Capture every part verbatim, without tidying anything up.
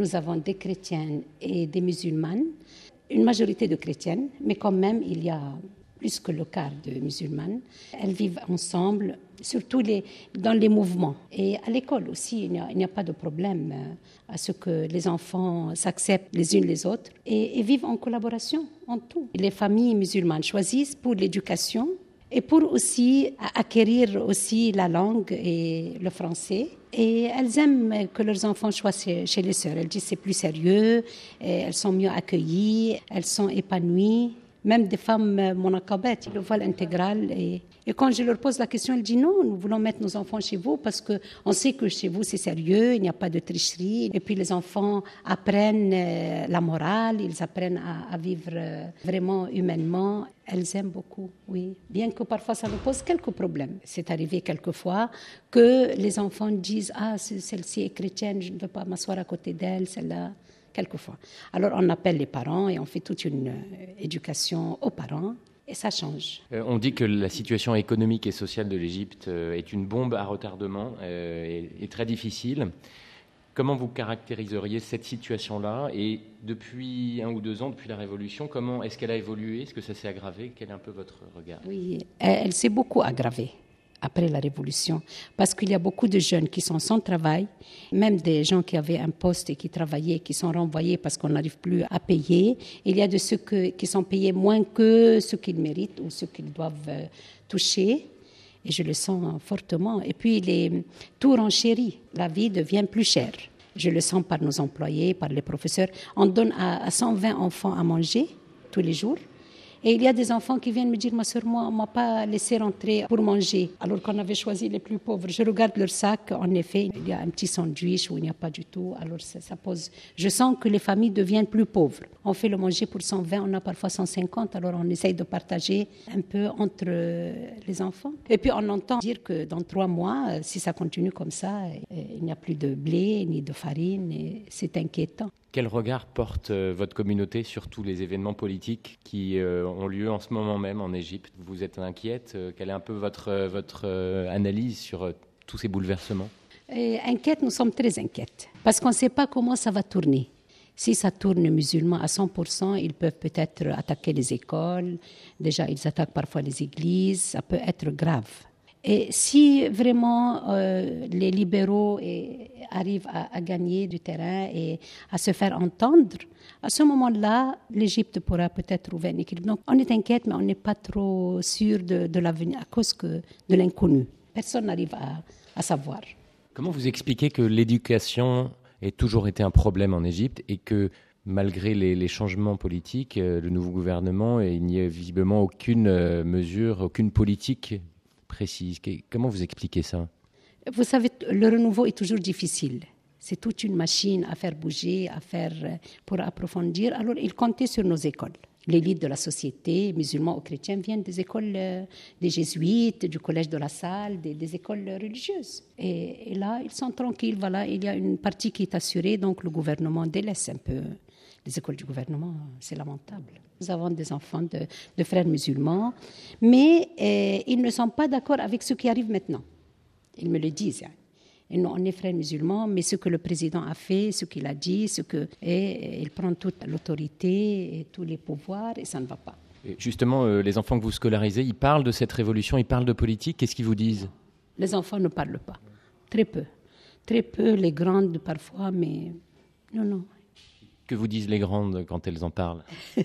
Nous avons des chrétiennes et des musulmanes, une majorité de chrétiennes, mais quand même, il y a plus que le quart de musulmanes. Elles vivent ensemble, surtout les, dans les mouvements. Et à l'école aussi, il n'y a, il n'y a pas de problème à ce que les enfants s'acceptent les unes les autres et, et vivent en collaboration, en tout. Les familles musulmanes choisissent pour l'éducation et pour aussi acquérir aussi la langue et le français. Et elles aiment que leurs enfants choisissent chez les sœurs. Elles disent que c'est plus sérieux, elles sont mieux accueillies, elles sont épanouies. Même des femmes monakabettes, le voile intégral. Et, et quand je leur pose la question, elles disent non, nous voulons mettre nos enfants chez vous parce qu'on sait que chez vous c'est sérieux, il n'y a pas de tricherie. Et puis les enfants apprennent euh, la morale, ils apprennent à, à vivre euh, vraiment humainement. Elles aiment beaucoup, oui. Bien que parfois ça nous pose quelques problèmes. C'est arrivé quelquefois que les enfants disent « Ah, celle-ci est chrétienne, je ne veux pas m'asseoir à côté d'elle, celle-là ». Quelquefois. Alors on appelle les parents et on fait toute une euh, éducation aux parents et ça change. Euh, on dit que la situation économique et sociale de l'Égypte euh, est une bombe à retardement euh, et, et très difficile. Comment vous caractériseriez cette situation-là et depuis un ou deux ans, depuis la Révolution, comment est-ce qu'elle a évolué? Est-ce que ça s'est aggravé? Quel est un peu votre regard? Oui, elle s'est beaucoup aggravée après la Révolution, parce qu'il y a beaucoup de jeunes qui sont sans travail, même des gens qui avaient un poste et qui travaillaient, qui sont renvoyés parce qu'on n'arrive plus à payer. Il y a de ceux que, qui sont payés moins que ce qu'ils méritent ou ce qu'ils doivent euh, toucher, et je le sens fortement. Et puis, les, tout renchérit, la vie devient plus chère. Je le sens par nos employés, par les professeurs. On donne à, à cent vingt enfants à manger tous les jours. Et il y a des enfants qui viennent me dire « Ma sœur, moi, on ne m'a pas laissé rentrer pour manger, alors qu'on avait choisi les plus pauvres. » Je regarde leur sac, en effet, il y a un petit sandwich où il n'y a pas du tout. Alors ça, ça pose... Je sens que les familles deviennent plus pauvres. On fait le manger pour cent vingt, on a parfois cent cinquante, alors on essaye de partager un peu entre les enfants. Et puis on entend dire que dans trois mois, si ça continue comme ça, il n'y a plus de blé ni de farine, et c'est inquiétant. Quel regard porte euh, votre communauté sur tous les événements politiques qui euh, ont lieu en ce moment même en Égypte? Vous êtes inquiète? euh, Quelle est un peu votre, euh, votre euh, analyse sur euh, tous ces bouleversements? Et inquiète, nous sommes très inquiètes, parce qu'on ne sait pas comment ça va tourner. Si ça tourne musulman à cent pour cent, ils peuvent peut-être attaquer les écoles. Déjà, ils attaquent parfois les églises. Ça peut être grave. Et si vraiment euh, les libéraux et, arrivent à, à gagner du terrain et à se faire entendre, à ce moment-là, l'Égypte pourra peut-être trouver un équilibre. Donc, on est inquiète, mais on n'est pas trop sûr de, de l'avenir à cause que de l'inconnu. Personne n'arrive à, à savoir. Comment vous expliquez que l'éducation ait toujours été un problème en Égypte et que malgré les, les changements politiques, le nouveau gouvernement, il n'y a visiblement aucune mesure, aucune politique précise? Comment vous expliquez ça? Vous savez, le renouveau est toujours difficile. C'est toute une machine à faire bouger, à faire pour approfondir. Alors, il comptait sur nos écoles. L'élite de la société, musulmans ou chrétiens, viennent des écoles euh, des jésuites, du collège de la Salle, des, des écoles religieuses. Et, et là, ils sont tranquilles. Voilà, il y a une partie qui est assurée, donc le gouvernement délaisse un peu les écoles du gouvernement. C'est lamentable. Nous avons des enfants de, de frères musulmans, mais euh, ils ne sont pas d'accord avec ce qui arrive maintenant. Ils me le disent. Hein. Et nous, on est frères musulmans, mais ce que le président a fait, ce qu'il a dit, ce que, et, il prend toute l'autorité et tous les pouvoirs, et ça ne va pas. Et justement, euh, les enfants que vous scolarisez, ils parlent de cette révolution, ils parlent de politique. Qu'est-ce qu'ils vous disent? Les enfants ne parlent pas. Très peu. Très peu, les grandes parfois, mais non, non. Que vous disent les grandes quand elles en parlent?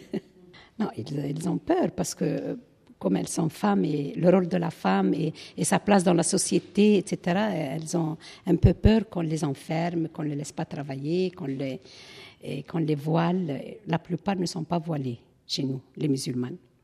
Non, ils, ils ont peur parce que comme elles sont femmes et le rôle de la femme et, et sa place dans la société, et cetera, elles ont un peu peur qu'on les enferme, qu'on ne les laisse pas travailler, qu'on les, qu'on les voile. La plupart ne sont pas voilées chez nous, les musulmanes.